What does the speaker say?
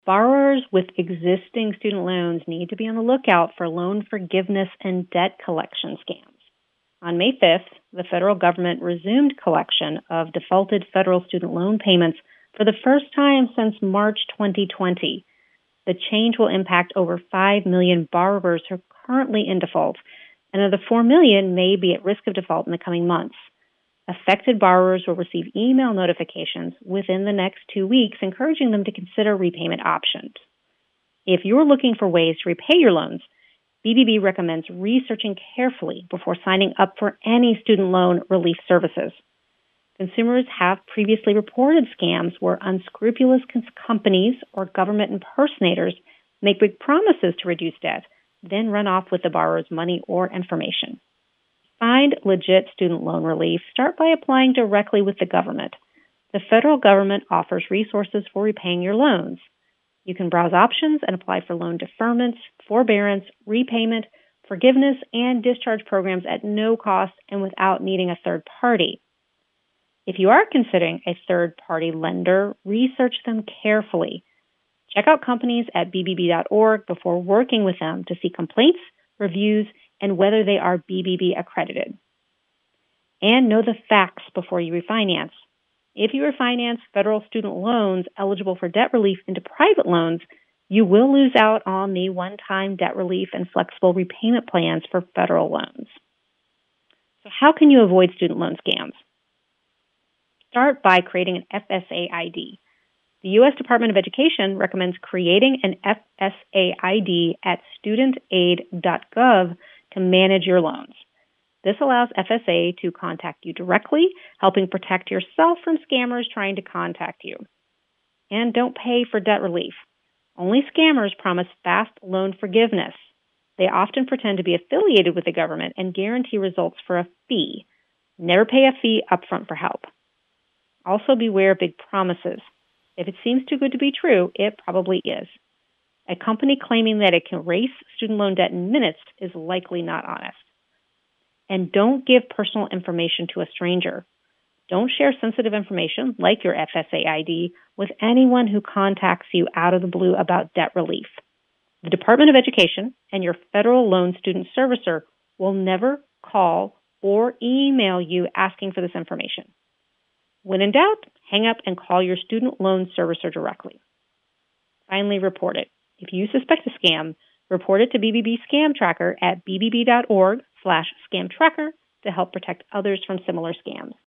Borrowers with existing student loans need to be on the lookout for loan forgiveness and debt collection scams. On May 5th, the federal government resumed collection of defaulted federal student loan payments for the first time since March 2020. The change will impact over 5 million borrowers who are currently in default, and another 4 million may be at risk of default in the coming months. Affected borrowers will receive email notifications within the next 2 weeks, encouraging them to consider repayment options. If you're looking for ways to repay your loans, BBB recommends researching carefully before signing up for any student loan relief services. Consumers have previously reported scams where unscrupulous companies or government impersonators make big promises to reduce debt, then run off with the borrower's money or information. Find legit student loan relief. Start by applying directly with the government. The federal government offers resources for repaying your loans. You can browse options and apply for loan deferments, forbearance, repayment, forgiveness, and discharge programs at no cost and without needing a third party. If you are considering a third-party lender, research them carefully. Check out companies at bbb.org before working with them to see complaints, reviews, and whether they are BBB accredited. And know the facts before you refinance. If you refinance federal student loans eligible for debt relief into private loans, you will lose out on the one-time debt relief and flexible repayment plans for federal loans. So how can you avoid student loan scams? Start by creating an FSA ID. The U.S. Department of Education recommends creating an FSA ID at studentaid.gov to manage your loans. This allows FSA to contact you directly, helping protect yourself from scammers trying to contact you. And don't pay for debt relief. Only scammers promise fast loan forgiveness. They often pretend to be affiliated with the government and guarantee results for a fee. Never pay a fee upfront for help. Also beware of big promises. If it seems too good to be true, it probably is. A company claiming that it can erase student loan debt in minutes is likely not honest. And don't give personal information to a stranger. Don't share sensitive information, like your FSA ID, with anyone who contacts you out of the blue about debt relief. The Department of Education and your federal loan student servicer will never call or email you asking for this information. When in doubt, hang up and call your student loan servicer directly. Finally, report it. If you suspect a scam, report it to BBB Scam Tracker at bbb.org/scam tracker to help protect others from similar scams.